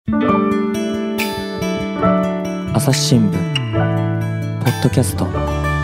朝日新聞ポッドキャスト。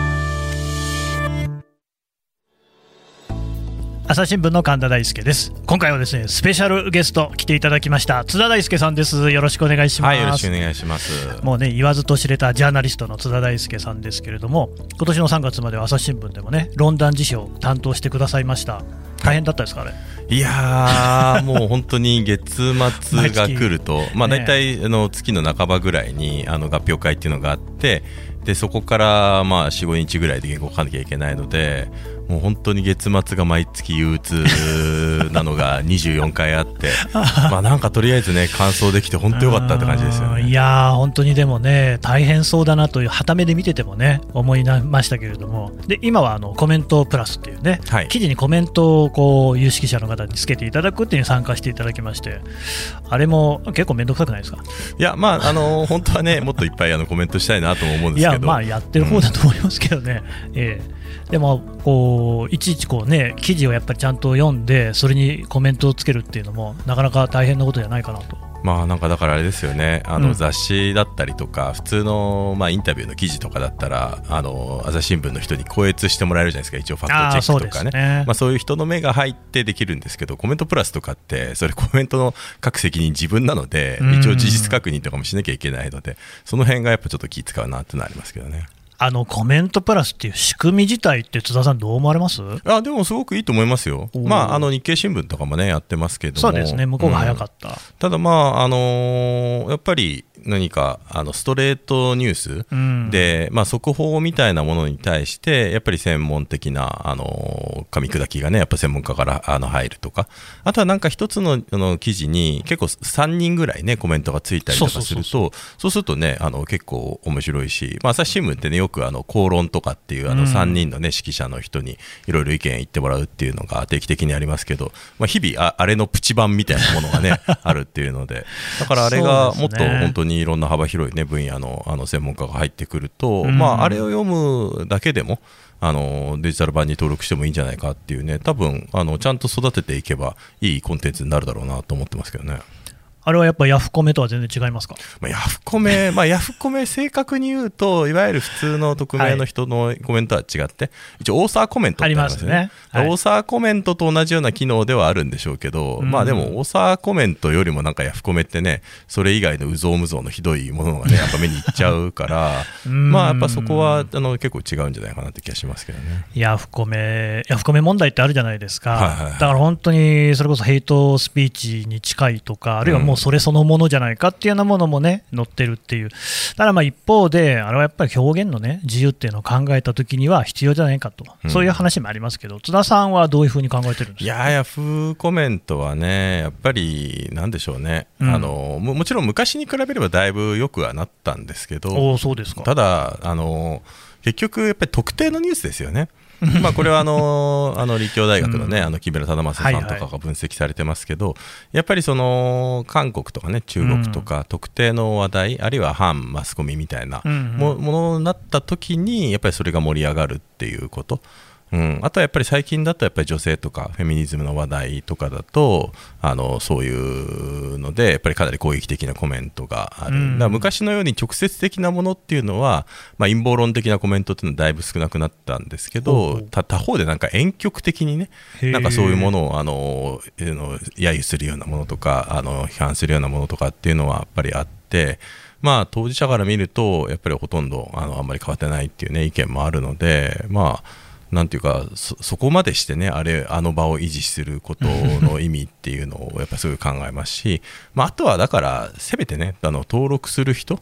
朝日新聞の神田大輔です。今回はですね、スペシャルゲスト来ていただきました。津田大輔さんです。よろしくお願いします。 はい、よろしくお願いします。 もうね、言わずと知れたジャーナリストの津田大輔さんですけれども、今年の3月までは朝日新聞でもね、ロンダン辞表を担当してくださいました。大変だったですか、あれ。 いやーもう本当に月末が来るとまあ大体月の半ばぐらいに合評会っていうのがあって、でそこからまあ 4,5 日ぐらいで原稿を書かなきゃいけないので、もう本当に月末が毎月憂鬱なのが24回あってまあなんかとりあえずね完走できて本当よかったって感じですよね。 いやー本当にでもね大変そうだなという傍目で見ててもね思いましたけれども、で今はコメントプラスっていうね、はい、記事にコメントをこう有識者の方につけていただくっていうに参加していただきまして、あれも結構面倒くさくないですか。 いやまあ本当はねもっといっぱいコメントしたいなとも思うんですけど、 いやまあやってる方だと思いますけどね、でもこういちいちこうね記事をやっぱりちゃんと読んでそれにコメントをつけるっていうのもなかなか大変なことじゃないかなと。 まあなんかだからあれですよね、雑誌だったりとか普通のまあインタビューの記事とかだったら朝日新聞の人に校閲してもらえるじゃないですか、一応ファクトチェックとかね、まあそういう人の目が入ってできるんですけど、コメントプラスとかってそれコメントの書く責任自分なので一応事実確認とかもしなきゃいけないので、その辺がやっぱちょっと気使うなってのはありますけどね。 コメントプラスっていう仕組み自体って津田さんどう思われます？ でもすごくいいと思いますよ。まあ日経新聞とかもねやってますけども、 そうですね、向こうが早かった、 ただまあやっぱり何かストレートニュースで、まあ、速報みたいなものに対してやっぱり専門的な噛み砕きがねやっぱ専門家から入るとか、あとはなんか一つの記事に結構3人ぐらいねコメントがついたりとかすると、そうするとね結構面白いし、まあ、朝日新聞ってねよく口論とかっていう3人のね指揮者の人にいろいろ意見言ってもらうっていうのが定期的にありますけど、まあ、日々あれのプチ版みたいなものがねあるっていうので、だからあれがもっと本当にいろんな幅広い、ね、分野の専門家が入ってくると、まあ、あれを読むだけでもデジタル版に登録してもいいんじゃないかっていうね、多分ちゃんと育てていけばいいコンテンツになるだろうなと思ってますけどね。 あれはやっぱヤフコメとは全然違いますか？ ヤフコメ正確に言うといわゆる普通の匿名の人のコメントは違って、一応オーサーコメントってありますよね。オーサーコメントと同じような機能ではあるんでしょうけど、まあでもオーサーコメントよりもなんかヤフコメってねそれ以外のうぞうむぞうのひどいものがねやっぱ目にいっちゃうからまあやっぱそこは結構違うんじゃないかなって気がしますけどね。 ヤフコメ問題ってあるじゃないですか、だから本当にそれこそヘイトスピーチに近いとか、あるいはもうそれそのものじゃないかっていうようなものもね載ってるっていう。ただまあ一方であれはやっぱり表現のね自由っていうのを考えたときには必要じゃないかと、そういう話もありますけど、津田さんはどういうふうに考えてるんですか？ いやヤフコメントはねやっぱりなんでしょうね、もちろん昔に比べればだいぶ良くはなったんですけど、 そうですか。 ただ結局やっぱり特定のニュースですよねまあこれは立教大学のね木村忠正さんとかが分析されてますけど、やっぱりその韓国とかね中国とか特定の話題、あるいは反マスコミみたいなものになった時にやっぱりそれが盛り上がるっていうこと、あとはやっぱり最近だとやっぱり女性とかフェミニズムの話題とかだとそういうのでやっぱりかなり攻撃的なコメントがある、だから昔のように直接的なものっていうのは、まあ、陰謀論的なコメントっていうのはだいぶ少なくなったんですけど、他方でなんか婉曲的にねなんかそういうものを揶揄するようなものとか批判するようなものとかっていうのはやっぱりあって、まあ当事者から見るとやっぱりほとんどあんまり変わってないっていうね意見もあるので、まあなんていうか そこまでしてねあの場を維持することの意味っていうのをやっぱりすごい考えますし、まあ、あとはだからせめてね登録する人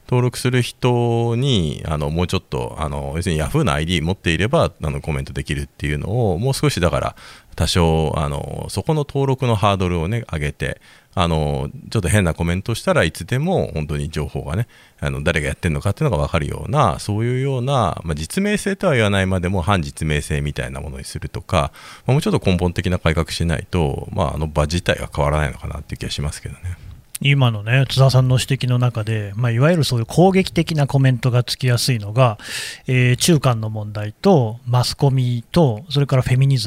にもうちょっと要するに Yahoo の ID 持っていればコメントできるっていうのをもう少しだから多少そこの登録のハードルをね上げてちょっと変なコメントをしたらいつでも本当に情報がね誰がやってるのかっていうのが分かるようなそういうような、まあ、実名性とは言わないまでも反実名性みたいなものにするとか、もうちょっと根本的な改革しないと、まあ、場自体は変わらないのかなっていう気がしますけどね。 今のね津田さんの指摘の中で、いわゆるそういう攻撃的なコメントがつきやすいのが、中間の問題とマスコミとそれからフェミニズム、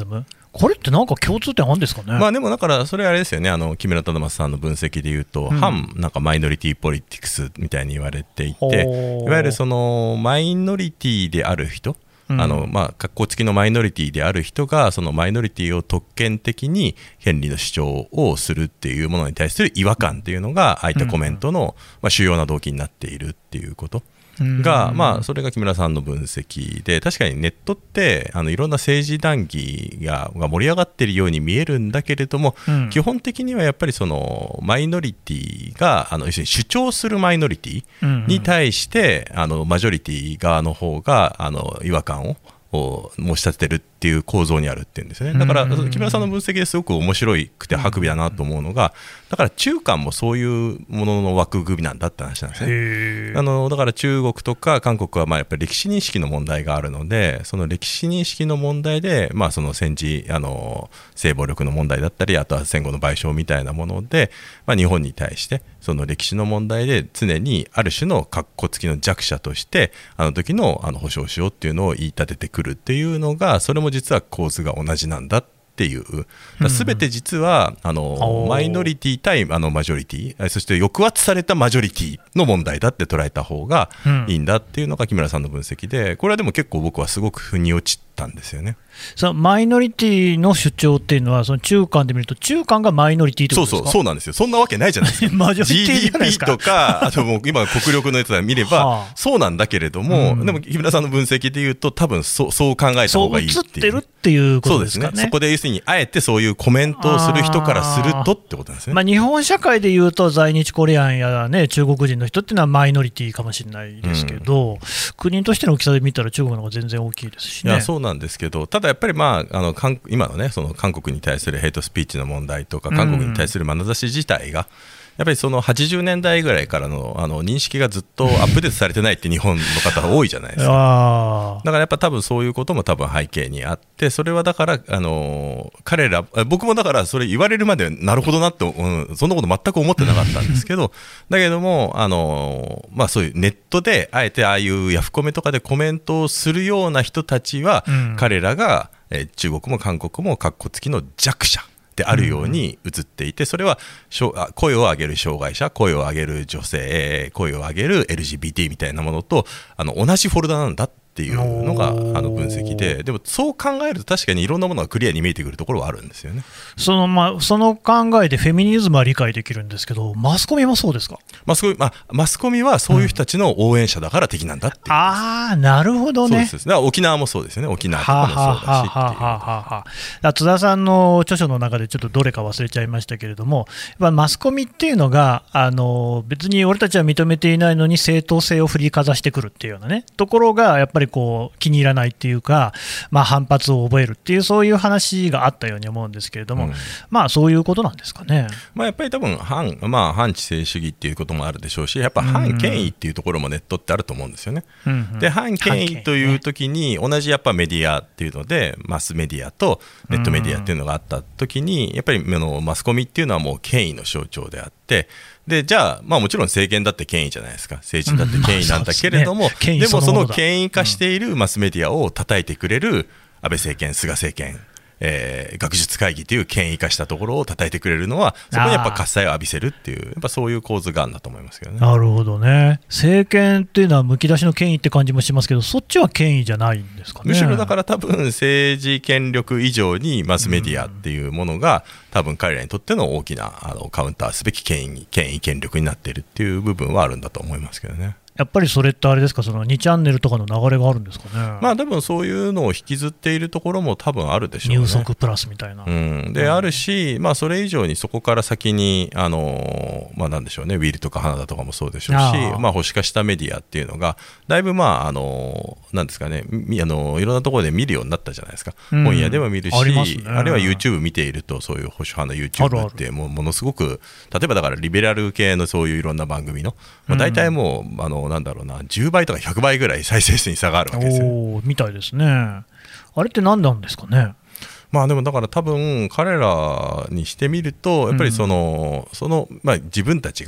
これってなんか共通点あるんですかね。 まあでもだからそれあれですよね、木村忠正さんの分析でいうと、反なんかマイノリティポリティクスみたいに言われていて、いわゆるそのマイノリティである人、格好付きのマイノリティである人がそのマイノリティを特権的に権利の主張をするっていうものに対する違和感っていうのがああいったコメントの主要な動機になっているっていうことが、それが木村さんの分析で、確かにネットっていろんな政治談義が盛り上がっているように見えるんだけれども、基本的にはやっぱりそのマイノリティが要するに主張するマイノリティに対してマジョリティ側の方が違和感を申し立ててるっていう構造にあるっていうんですね。だから木村さんの分析ですごく面白くて薄美だなと思うのが、だから中韓もそういうものの枠組みなんだって話なんですね。だから中国とか韓国はやっぱり歴史認識の問題があるので、その歴史認識の問題で、その戦時性暴力の問題だったり、あとは戦後の賠償みたいなもので、日本に対してその歴史の問題で常にある種のカッコつきの弱者として時の保障しようっていうのを言い立ててくるっていうのが、それも実は構図が同じなんだっていう、全て実はマイノリティ対マジョリティ、そして抑圧されたマジョリティの問題だって捉えた方がいいんだっていうのが木村さんの分析で、これはでも結構僕はすごく腑に落ちたんですよね。 そのマイノリティの主張っていうのは、その中韓で見ると中韓がマイノリティってことですか？ そうなんですよ。そんなわけないじゃないですか。 マジョリティじゃないですか。 GDP とか、あともう今国力のやつを見ればそうなんだけれども、でも木村さんの分析でいうと多分そう考えた方がいいっていう。 そう映ってるっていうことですかね。 そうですね。そこで要するにあえてそういうコメントをする人からするとってことなんですね。 日本社会でいうと在日コリアンや、中国人の人っていうのはマイノリティかもしれないですけど、国としての大きさで見たら中国の方が全然大きいですしね。 いやそうなんですけど、ただやっぱり今のね、その韓国に対するヘイトスピーチの問題とか、韓国に対する眼差し自体がやっぱりその80年代ぐらいからの認識がずっとアップデートされてないって日本の方が多いじゃないですか。だからやっぱ多分そういうことも多分背景にあって、それはだから彼ら、僕もだからそれ言われるまでなるほどなって、そんなこと全く思ってなかったんですけどだけどもそういうネットであえてああいうヤフコメとかでコメントをするような人たちは、彼らが中国も韓国もカッコつきの弱者であるように映っていて、それは声を上げる障害者、声を上げる女性、声を上げる LGBT みたいなものと同じフォルダなんだっていうのが分析で、でもそう考えると確かにいろんなものがクリアに見えてくるところはあるんですよね。 その考えでフェミニズムは理解できるんですけど、マスコミもそうですか？マスコミはそういう人たちの応援者だから敵なんだっていう、 なるほどね。 そうです。だから沖縄もそうですよね。沖縄とかもそうだし津田さんの著書の中でちょっとどれか忘れちゃいましたけれども、マスコミっていうのが別に俺たちは認めていないのに正当性を振りかざしてくるっていうようなねところがやっぱり気に入らないっていうか、反発を覚えるっていう、そういう話があったように思うんですけれども、そういうことなんですかね。 やっぱり多分反知性主義っていうこともあるでしょうし、やっぱ反権威っていうところもネットってあると思うんですよね。で反権威という時に同じやっぱメディアっていうので、マスメディアとネットメディアっていうのがあった時に、やっぱりマスコミっていうのはもう権威の象徴であって、でじゃあ、もちろん政権だって権威じゃないですか、政治だって権威なんだけれども、でもその権威化しているマスメディアを叩いてくれる安倍政権、菅政権、学術会議という権威化したところを叩いてくれるのは、そこにやっぱ喝采を浴びせるっていう、やっぱそういう構図があるんだと思いますけどね。 なるほどね。政権っていうのはむき出しの権威って感じもしますけど、そっちは権威じゃないんですかね。 むしろだから多分政治権力以上にマスメディアっていうものが、多分彼らにとっての大きなカウンターすべき権威権力になっているっていう部分はあるんだと思いますけどね。 やっぱりそれってあれですか、その2チャンネルとかの流れがあるんですかね。 多分そういうのを引きずっているところも多分あるでしょうね。 入足プラスみたいな、 であるし、それ以上にそこから先になんでしょうね、ウィルとか花田とかもそうでしょうし、保守化したメディアっていうのがだいぶなんですかね、いろんなところで見るようになったじゃないですか。本屋でも見るし、あるいは YouTube 見ていると、そういう保守派の YouTube ってものすごく、例えばだからリベラル系のそういういろんな番組の大体もうなんだろうな、10倍とか100倍ぐらい再生数に差があるわけですよ。 みたいですね。あれって何なんですかね。 でもだから多分彼らにしてみると、やっぱり自分たちが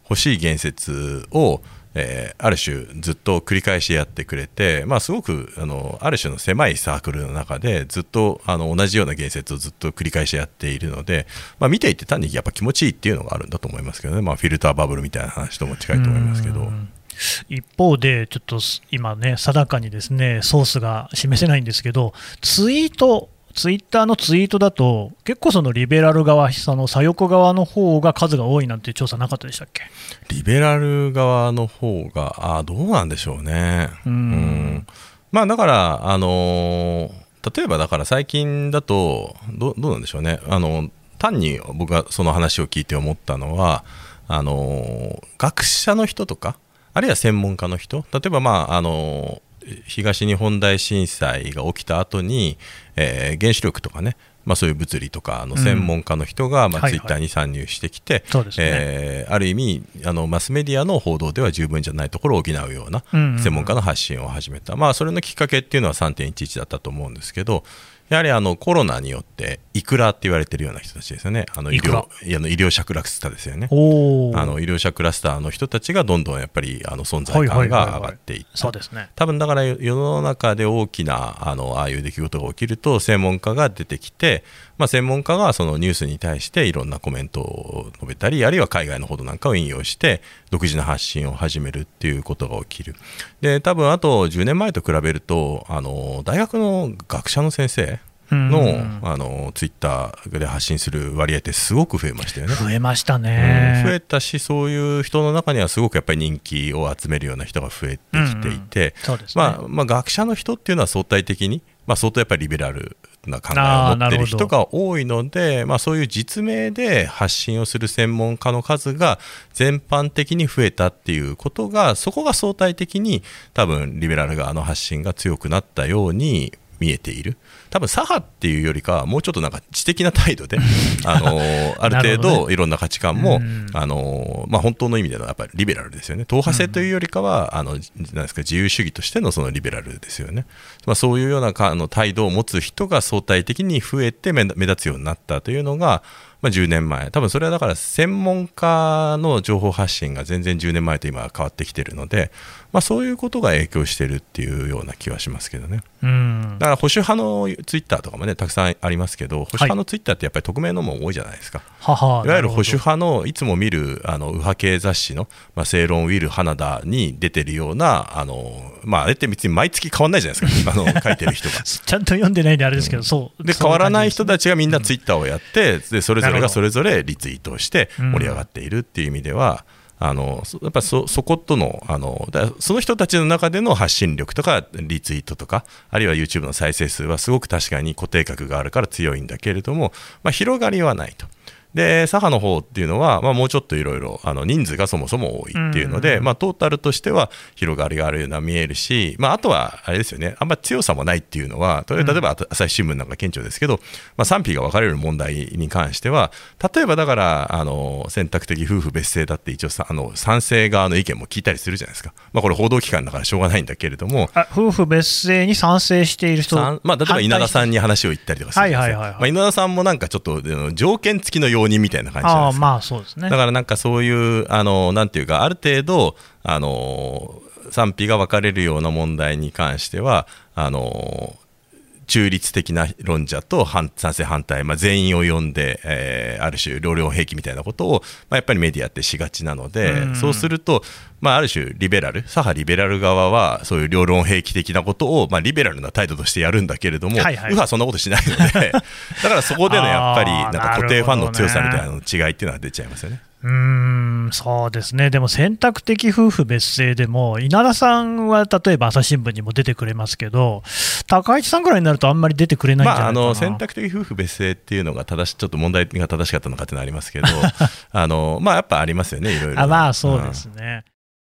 欲しい言説をある種ずっと繰り返しやってくれて、すごくある種の狭いサークルの中でずっと同じような言説をずっと繰り返しやっているので、見ていて単にやっぱ気持ちいいっていうのがあるんだと思いますけどね、フィルターバブルみたいな話とも近いと思いますけど。 一方で、ちょっと今ね、定かにですねソースが示せないんですけど、ツイッターのツイートだと、結構そのリベラル側、その左翼側の方が数が多いなんていう調査なかったでしたっけ？ リベラル側の方が、どうなんでしょうね。だから例えばだから最近だとどうなんでしょうね。単に僕がその話を聞いて思ったのは、学者の人とか、あるいは専門家の人、例えば東日本大震災が起きた後に、原子力とかね、そういう物理とかの専門家の人がツイッターに参入してきて、ある意味マスメディアの報道では十分じゃないところを補うような専門家の発信を始めた、それのきっかけっていうのは 3.11 だったと思うんですけど、やはりコロナによってイクラって言われてるような人たちですよね。医療者クラスターですよね。医療者クラスターの人たちがどんどんやっぱり存在感が上がっていった。 そうですね。 多分だから世の中で大きなああいう出来事が起きると専門家が出てきて、専門家がそのニュースに対していろんなコメントを述べたり、あるいは海外の報道なんかを引用して独自の発信を始めるっていうことが起きる。で、多分あと10年前と比べると大学の学者の先生のツイッターで発信する割合ってすごく増えましたよね。 増えましたね。 増えたし、そういう人の中にはすごくやっぱり人気を集めるような人が増えてきていて、学者の人っていうのは相対的に、相当やっぱりリベラルな考えを持っている人が多いので、そういう実名で発信をする専門家の数が全般的に増えたっていうことが、そこが相対的に多分リベラル側の発信が強くなったように見えている。多分左派っていうよりかはもうちょっとなんか知的な態度である程度いろんな価値観も本当の意味でのやっぱりリベラルですよね。党派性というよりかはなんですか、自由主義としてのそのリベラルですよね。そういうような態度を持つ人が相対的に増えて目立つようになったというのが10年前、多分それはだから専門家の情報発信が全然10年前と今は変わってきているので、そういうことが影響しているっていうような気はしますけどね。だから保守派のツイッターとかもねたくさんありますけど、保守派のツイッターってやっぱり匿名のも多いじゃないですか。いわゆる保守派のいつも見る右派系雑誌の正論ウィル花田に出てるようなあれって別に毎月変わんないじゃないですか書いてる人がちゃんと読んでないんであれですけど、そうで変わらない人たちがみんなツイッターをやって、でそれぞれがそれぞれリツイートをして盛り上がっているっていう意味では、やっぱそことのその人たちの中での発信力とかリツイートとか、あるいは YouTube の再生数はすごく確かに固定格があるから強いんだけれども、広がりはないと。で左派の方っていうのは、もうちょっといろいろ人数がそもそも多いっていうので、トータルとしては広がりがあるような見えるし、あとはあれですよね、あんまり強さもないっていうのは、例えば朝日新聞なんか顕著ですけど、賛否が分かれる問題に関しては、例えばだから選択的夫婦別姓だって一応賛成側の意見も聞いたりするじゃないですか。これ報道機関だからしょうがないんだけれども、 夫婦別姓に賛成している人、 例えば稲田さんに話を言ったりとかするんですよ。稲田さんもなんかちょっと条件付きの容認みたいな感じなんですよ。 そうですね。 だからなんかそういうなんていうか、ある程度賛否が分かれるような問題に関しては中立的な論者と賛成反対、全員を呼んで、ある種両論兵器みたいなことを、やっぱりメディアってしがちなので、そうすると、ある種リベラル、左派リベラル側はそういう両論兵器的なことを、リベラルな態度としてやるんだけれども、右派はそんなことしないのでだからそこでのやっぱりなんか固定ファンの強さみたいなの違いっていうのは出ちゃいますよね。 そうですね。でも選択的夫婦別姓でも稲田さんは例えば朝日新聞にも出てくれますけど、高市さんぐらいになるとあんまり出てくれないんじゃないかな。 選択的夫婦別姓っていうのがちょっと問題が正しかったのかっていうのはありますけどやっぱありますよね、いろいろ。 そうですね。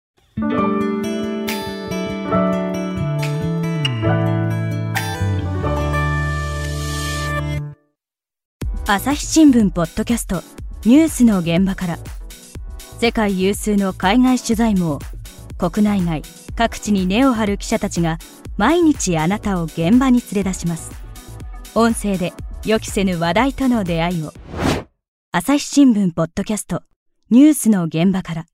朝日新聞ポッドキャストニュースの現場から、世界有数の海外取材網、国内外各地に根を張る記者たちが毎日あなたを現場に連れ出します。音声で予期せぬ話題との出会いを。朝日新聞ポッドキャストニュースの現場から。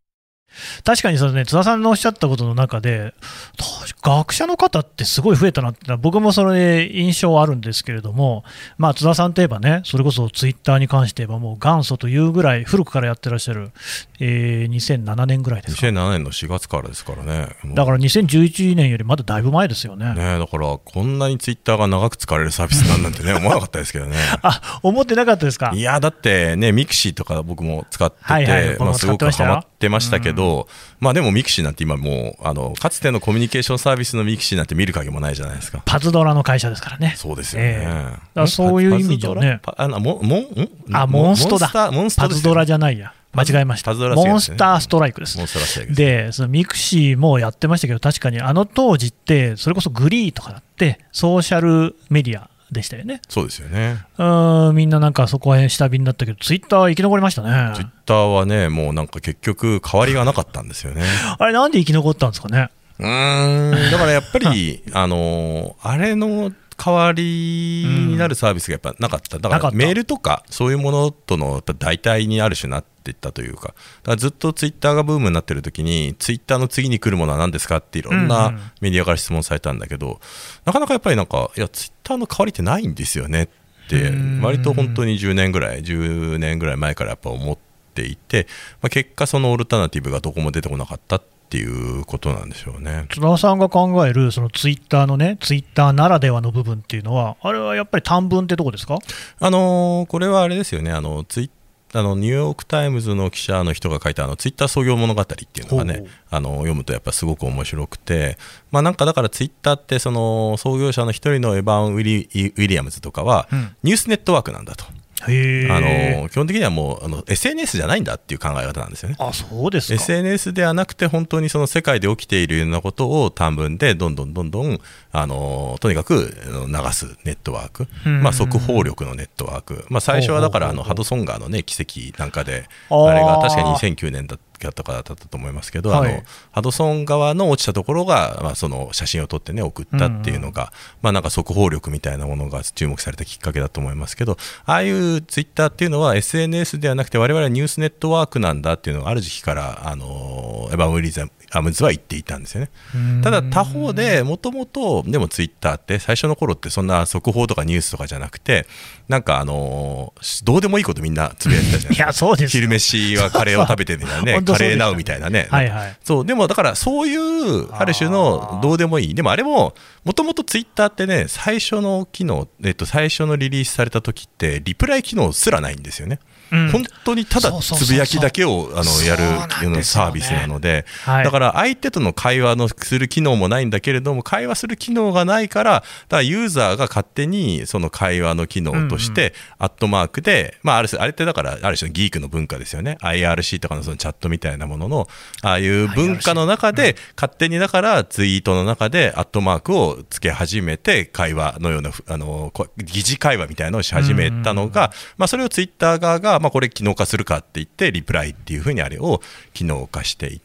確かにその、ね、津田さんのおっしゃったことの中で、学者の方ってすごい増えたなって、僕もそれ印象はあるんですけれども、津田さんといえばね、それこそツイッターに関して言えば、もう元祖というぐらい古くからやってらっしゃる、2007年ぐらいですか。 2007年の4月からですからね。 だから2011年よりまだだいぶ前ですよね。 だからこんなにツイッターが長く使われるサービスなんてね思わなかったですけどね。 思ってなかったですか。 いやだってね、ミクシーとか僕も使ってて、すごくハマってましたけど、でもミクシーなんて今もうかつてのコミュニケーションサービスのミクシーなんて見る影もないじゃないですか。 パズドラの会社ですからね。 そうですよね。 だからそういう意味じゃね、モンストだ。パズドラじゃないや、間違えました。モンスターストライクです。で、そのミクシーもやってましたけど、確かにあの当時ってそれこそグリーとかだってソーシャルメディアでしたよね。 そうですよね。 みんななんかそこは下火になったけど、ツイッターは生き残りましたね。 ツイッターはね、もうなんか結局変わりがなかったんですよね。 あれなんで生き残ったんですかね。 だからやっぱりあれの代わりになるサービスがやっぱなかった。だからメールとかそういうものとのやっぱ代替にある種なっていったというか、だからずっとツイッターがブームになってる時にツイッターの次に来るものは何ですかっていろんなメディアから質問されたんだけど、なかなかやっぱりなんかいやツイッターの代わりってないんですよねって割と本当に10年ぐらい前からやっぱ思っていて、結果そのオルタナティブがどこも出てこなかったっていうことなんでしょうね。 津田さんが考えるそのツイッターのね、ツイッターならではの部分っていうのは、あれはやっぱり短文ってとこですか。 これはあれですよね。ニューヨークタイムズの記者の人が書いたツイッター創業物語っていうのがね、読むとやっぱすごく面白くて、なんかだからツイッターってその創業者の一人のエヴァン・ウィリアムズとかは、ニュースネットワークなんだと。基本的にはもうSNS じゃないんだっていう考え方なんですよね。 そうですか。 SNS ではなくて本当にその世界で起きているようなことを短文でどんどんとにかく流すネットワーク、速報力のネットワーク、最初はだからハドソン川のね奇跡なんかで、あれが確か2009年だとかだったと思いますけど、ハドソン川の落ちたところが、その写真を撮ってね送ったっていうのが、なんか速報力みたいなものが注目されたきっかけだと思いますけど、ああいうツイッターっていうのは SNS ではなくて我々はニュースネットワークなんだっていうのがある時期からエヴァン・ウィリアムズは言っていたんですよね。ただ他方でもともとでもツイッターって最初の頃ってそんな速報とかニュースとかじゃなくて、なんかどうでもいいことみんなつぶやいてたじゃないですか。 いやそうです。 昼飯はカレーを食べてるみたいなねカレーナウみたいなね。そうでもだからそういうある種のどうでもいい、でもあれももともとツイッターってね、最初の機能、最初のリリースされた時ってリプライ機能すらないんですよね。本当にただつぶやきだけをやるサービスなので、だから相手との会話のする機能もないんだけれども、会話する機能がないから、だからユーザーが勝手にその会話の機能としてアットマークで、あれってだからある種のギークの文化ですよね。 IRC とかのそのチャットみたいなもののああいう文化の中で勝手にだからツイートの中でアットマークをつけ始めて会話のような疑似会話みたいなのをし始めたのが、それをツイッター側がこれ機能化するかって言ってリプライっていうふうにあれを機能化していって、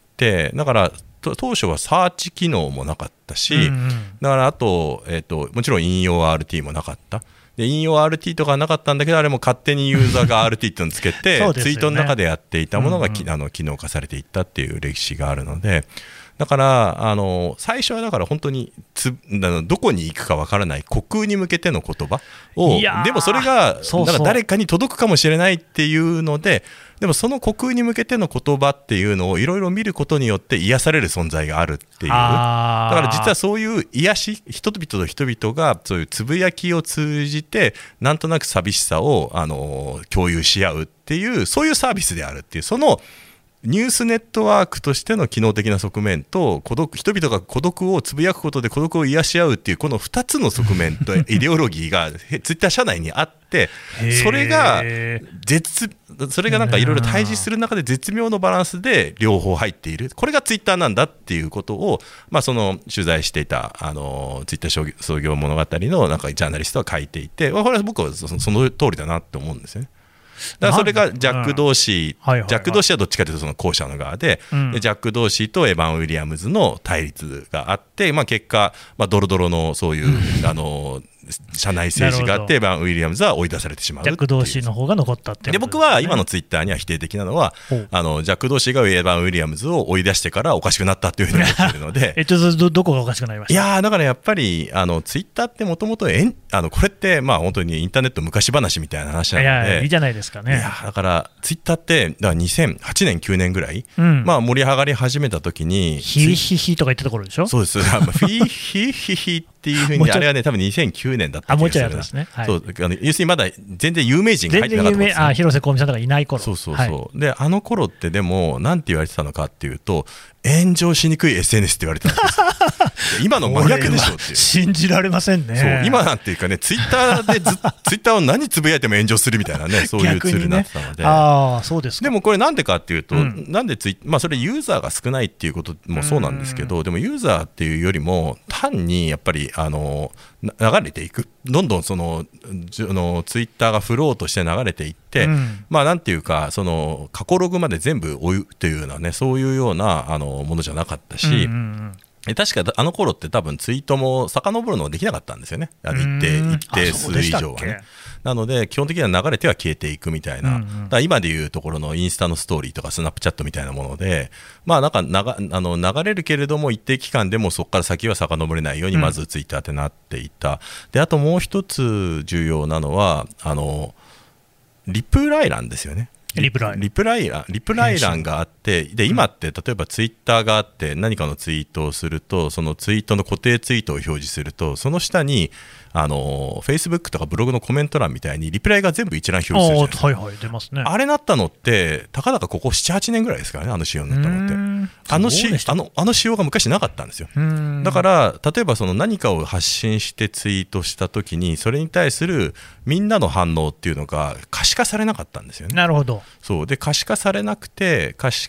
だから当初はサーチ機能もなかったし、だからあと、もちろん引用 RT もなかった。で引用 RT とかなかったんだけど、あれも勝手にユーザーが RT っていうのをつけてツイートの中でやっていたものが機能化されていったっていう歴史があるので、だから最初はだから本当にどこに行くかわからない虚空に向けての言葉を、でもそれがなんか誰かに届くかもしれないっていうので、でもその虚空に向けての言葉っていうのをいろいろ見ることによって癒される存在があるっていう。だから実はそういう癒し、人々と人々がそういうつぶやきを通じてなんとなく寂しさを共有し合うっていう、そういうサービスであるっていう、そのニュースネットワークとしての機能的な側面と人々が孤独をつぶやくことで孤独を癒し合うっていうこの2つの側面とイデオロギーがツイッター社内にあって、それがなんかいろいろ対峙する中で絶妙のバランスで両方入っている、これがツイッターなんだっていうことを、その取材していたツイッター創業物語のなんかジャーナリストは書いていて、これは僕はその通りだなって思うんですよね。だからそれがジャック・ドーシー、ジャック・ドーシーはどっちかというとその後者の側で、ジャック・ドーシーとエヴァン・ウィリアムズの対立があって、結果、ドロドロのそういう社内政治があって、エバン・ウィリアムズは追い出されてしまうっていう。 ジャック・ドーシーの方が残ったっていう、 で僕は今のツイッターには否定的なのは、ジャック・ドーシーがエバン・ウィリアムズを追い出してからおかしくなったっていうふうに思ってるのでどこがおかしくなりました？ いやだからやっぱりツイッターってもともとこれってまあ本当にインターネット昔話みたいな話なので、 いいじゃないですかね。 いやだからツイッターってだから2008年9年ぐらい、まあ盛り上がり始めた時にヒーヒヒとか言ってた頃でしょ。 そうですフィーヒーヒヒっていうふうにあれはね多分2009年だった気がするな。 ですね、はい、 そう要するにまだ全然有名人が入ってなかったんですよ。 広瀬香美さんとかいない頃。 そうそうそう、はい、で頃ってでもなんて言われてたのかっていうと炎上しにくい SNS って言われてたんです今の真逆でしょっていう。 信じられませんね。 そう今なんていうかねツイッターでツイッターを何つぶやいても炎上するみたいなねそういうツールになってたので、 あそうですか。 でもこれなんでかっていうと、なんでまあそれユーザーが少ないっていうこともそうなんですけど、でもユーザーっていうよりも単にやっぱり流れていくどんどんそのツイッターがフローとして流れていって、まあなんていうかその過去ログまで全部追うというようなねそういうようなものじゃなかったし、確か頃って多分ツイートも遡るのができなかったんですよね。一定数以上はね。なので基本的には流れては消えていくみたいな、だから今でいうところのインスタのストーリーとかスナップチャットみたいなもので、まあなんか流れるけれども一定期間でもそこから先は遡れないようにまずツイッターってなっていた。であともう一つ重要なのはリプライ欄ですよね。リプライ欄があって、で今って例えばツイッターがあって何かのツイートをするとそのツイートの固定ツイートを表示するとその下にFacebook とかブログのコメント欄みたいにリプライが全部一覧表示するじゃないですか。 はいはい、出ますね。あれなったのってたかだかここ 7,8 年ぐらいですからね仕様になったのって仕様が昔なかったんですよ。だから例えばその何かを発信してツイートした時にそれに対するみんなの反応っていうのが可視化されなかったんですよね。 なるほど。 そうで可視化されなくて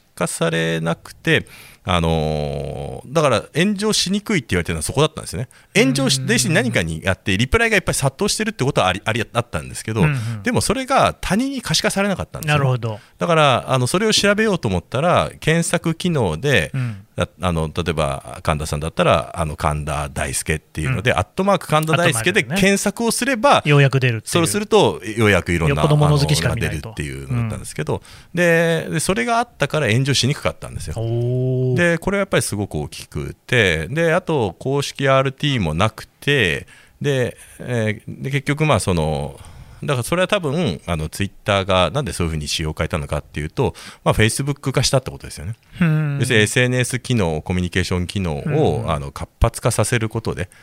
だから炎上しにくいって言われてるのはそこだったんですよね。炎上して何かにやってリプライがいっぱい殺到してるってことはあったんですけど、でもそれが他人に可視化されなかったんですよ。 なるほど。 だからそれを調べようと思ったら検索機能で、例えば神田さんだったら神田大輔っていうので、アットマーク神田大輔で検索をすればようやく出るっていう。 そうするとようやくいろんなもの好きしか見出るないとっていうのだったんですけど、でそれがあったから炎上しにくかったんですよ。でこれはやっぱりすごく大きくて、であと公式 RT もなくて、で結局だからそれは多分ツイッターがなんでそういうふうに仕様を変えたのかっていうと、フェイスブック化したってことですよね。要するに SNS 機能コミュニケーション機能を活発化させることで、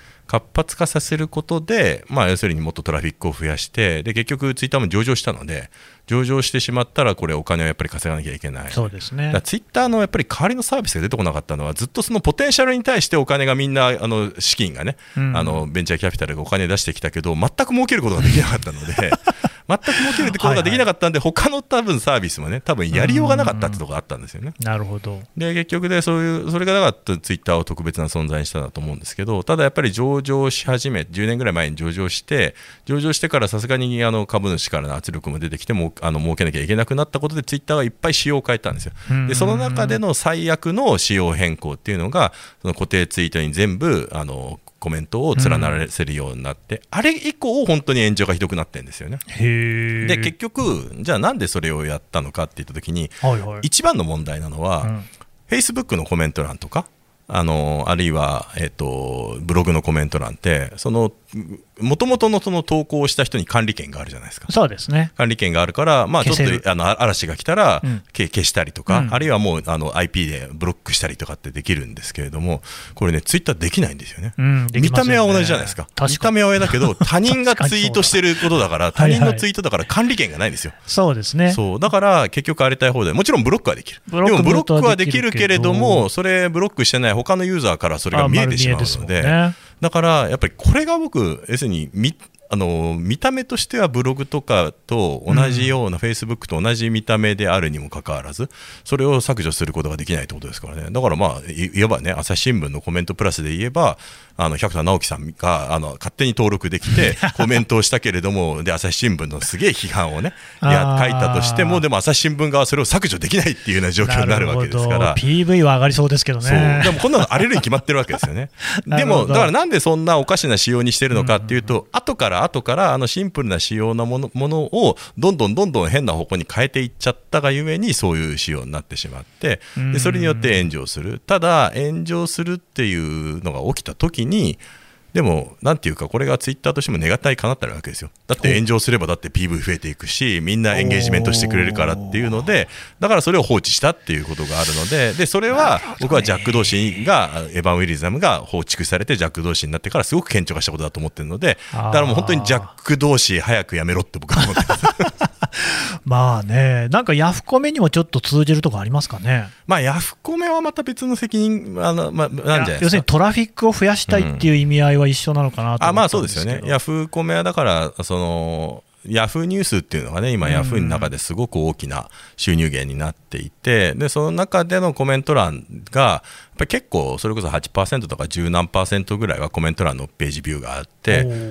要するにもっとトラフィックを増やして、で結局ツイッターも上場したので、上場してしまったらこれお金をやっぱり稼がなきゃいけない。 そうですね。 だからツイッターのやっぱり代わりのサービスが出てこなかったのはずっとそのポテンシャルに対してお金がみんな資金がね、ベンチャーキャピタルがお金出してきたけど全く儲けることができなかったので全く儲けることができなかったんで、他の多分サービスもね多分やりようがなかったってところがあったんですよね。 なるほど。 で結局でそれがだからツイッターを特別な存在にしたんだと思うんですけど、ただやっぱり上場し始め10年ぐらい前に上場してからさすがに株主からの圧力も出てきても儲けなきゃいけなくなったことでツイッターはいっぱい仕様を変えたんですよ。でその中での最悪の仕様変更っていうのがその固定ツイートに全部コメントを連ならせるようになって、あれ以降本当に炎上がひどくなってるんですよね。で結局じゃあなんでそれをやったのかっていった時に、一番の問題なのは、Facebook のコメント欄とかあるいは、ブログのコメント欄ってもともとのその投稿をした人に管理権があるじゃないですか。 そうですね。 管理権があるから、ちょっと嵐が来たら、消したりとか、あるいはもうIP でブロックしたりとかってできるんですけれども、これねツイッターできないんですよね。見た目は同じじゃないですか。見た目はだけど他人がツイートしてることだから他人のツイートだから管理権がないんですよ。 そうですね。 そうだから結局荒れたい方でもちろんブロックはできる。でもブロックはできるけれども、それブロックしてない他のユーザーからそれが見えてしまうので、だからやっぱりこれが僕要するに見た目としてはブログとかと同じような、Facebook と同じ見た目であるにもかかわらずそれを削除することができないってことですからね。だからまあいわばね、朝日新聞のコメントプラスで言えば百田直樹さんが勝手に登録できてコメントをしたけれどもで朝日新聞のすげえ批判をね書いたとしても、でも朝日新聞側はそれを削除できないっていうような状況になるわけですから、 PV は上がりそうですけどね。 でもこんなの荒れるに決まってるわけですよねでもだからなんでそんなおかしな仕様にしてるのかっていうと、後からシンプルな仕様なものをどんどん変な方向に変えていっちゃったがゆえにそういう仕様になってしまって、でそれによって炎上する。ただ炎上するっていうのが起きた時にでもなんていうかこれがツイッターとしても願ったり叶ったわけですよ。だって炎上すればだって PV 増えていくしみんなエンゲージメントしてくれるからっていうので、だからそれを放置したっていうことがあるので、それは僕はジャック同士がエヴァン・ウィリザムが放逐されてジャック同士になってからすごく顕著化したことだと思ってるので、だからもう本当にジャック同士早くやめろって僕は思ってますまあね、なんかヤフコメにもちょっと通じるところありますかね。 まあヤフコメはまた別の責任なんじゃないですか。 要するにトラフィックを増やしたいっていう意味合いは一緒なのかなと思ったんですけど。 まあそうですよね。ヤフコメはだからヤフーニュースっていうのがね今ヤフーの中ですごく大きな収入源になっていて、でその中でのコメント欄がやっぱり結構それこそ 8% とか10何%ぐらいはコメント欄のページビューがあって、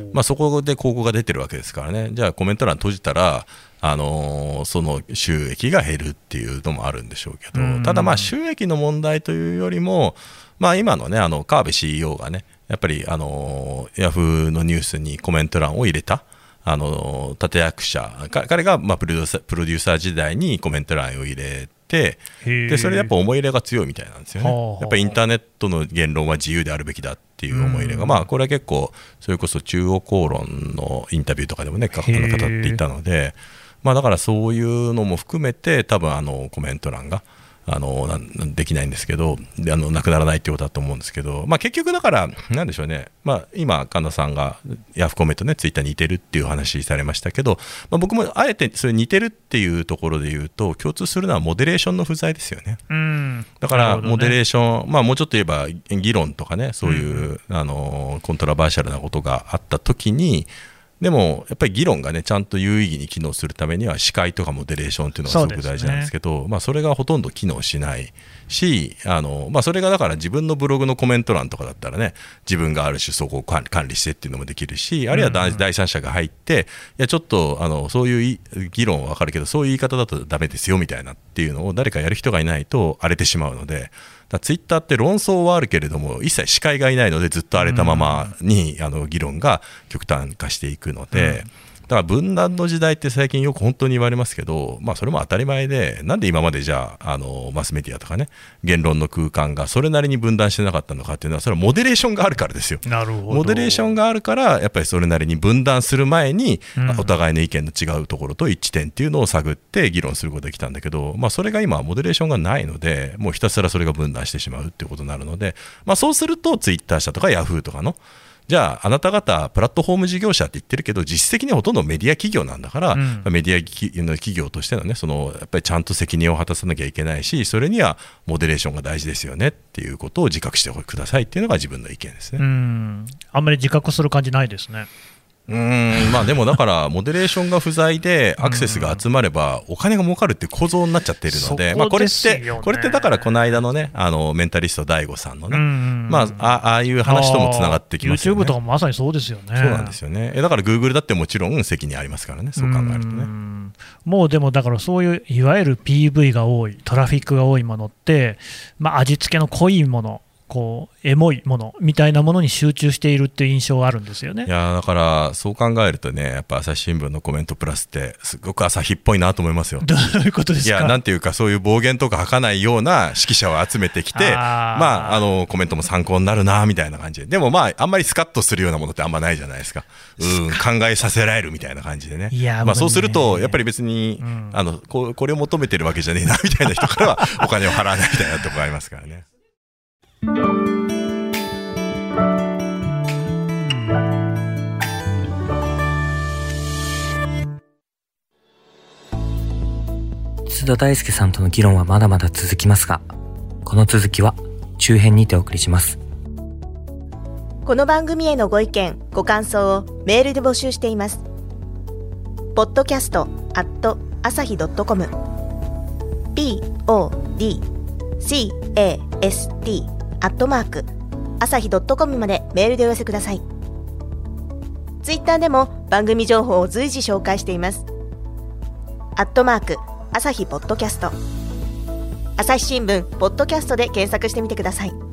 そこで広告が出てるわけですからね。じゃあコメント欄閉じたらその収益が減るっていうのもあるんでしょうけど、ただまあ収益の問題というよりも、今のね川辺 CEO がねやっぱりヤフーのニュースにコメント欄を入れた立役者、彼がプロデューサー時代にコメント欄を入れて、でそれでやっぱ思い入れが強いみたいなんですよね。やっぱりインターネットの言論は自由であるべきだっていう思い入れが、これは結構それこそ中央公論のインタビューとかでもね語っていたので、だからそういうのも含めて多分コメント欄ができないんですけど、なくならないってことだと思うんですけど、結局だからなんでしょうね、今神田さんがヤフコメとねツイッターに似てるっていう話されましたけど、僕もあえてそれ似てるっていうところで言うと共通するのはモデレーションの不在ですよね。だからモデレーション、もうちょっと言えば議論とかねそういう、コントラバーシャルなことがあった時に、でもやっぱり議論がねちゃんと有意義に機能するためには司会とかモデレーションっていうのがすごく大事なんですけど、それがほとんど機能しないし、それがだから自分のブログのコメント欄とかだったらね自分がある種そこを管理してっていうのもできるし、あるいは第三者が入っていやちょっとそういう議論は分かるけどそういう言い方だとダメですよみたいなっていうのを誰かやる人がいないと荒れてしまうので、ツイッターって論争はあるけれども一切司会がいないのでずっと荒れたままに議論が極端化していくので、だから分断の時代って最近よく本当に言われますけど、それも当たり前で、なんで今までじゃあマスメディアとかね言論の空間がそれなりに分断してなかったのかっていうのはそれはモデレーションがあるからですよ。 なるほど。 モデレーションがあるからやっぱりそれなりに分断する前に、お互いの意見の違うところと一致点っていうのを探って議論することができたんだけど、それが今モデレーションがないのでもうひたすらそれが分断してしまうっていうことになるので、そうするとツイッター社とかヤフーとかのじゃああなた方プラットフォーム事業者って言ってるけど実質的にはほとんどメディア企業なんだから、メディアの企業としてのねやっぱりちゃんと責任を果たさなきゃいけないし、それにはモデレーションが大事ですよねっていうことを自覚してくださいっていうのが自分の意見ですね。あんまり自覚する感じないですね。 でもだからモデレーションが不在でアクセスが集まればお金が儲かるっていう構造になっちゃっているので、これってだからこの間のねメンタリスト DAIGO さんのね、ああいう話ともつながってきますよね。 YouTube とかもまさにそうですよね。 そうなんですよね。だから Google だってもちろん責任ありますからね、そう考えるとね。 もうでもだからそういういわゆる PV が多いトラフィックが多いものって、味付けの濃いものエモいものみたいなものに集中しているっていう印象があるんですよね。 いやだからそう考えるとねやっぱ朝日新聞のコメントプラスってすごく朝日っぽいなと思いますよ。 どういうことですか。 いやなんていうかそういう暴言とか吐かないような指揮者を集めてきてコメントも参考になるなみたいな感じで、でもあんまりスカッとするようなものってあんまないじゃないですか。考えさせられるみたいな感じでね。そうするとやっぱり別に、これを求めてるわけじゃねえなみたいな人からはお金を払わないみたいなところありますからね。 須田大介さんとの議論はまだまだ続きますが、この続きは中編にてお送りします。 この番組へのご意見ご感想をメールで募集しています。podcast@asahi.com podcast@asahi.com までメールでお寄せください。ツイッターでも番組情報を随時紹介しています。@朝日ポッドキャスト、朝日新聞ポッドキャストで検索してみてください。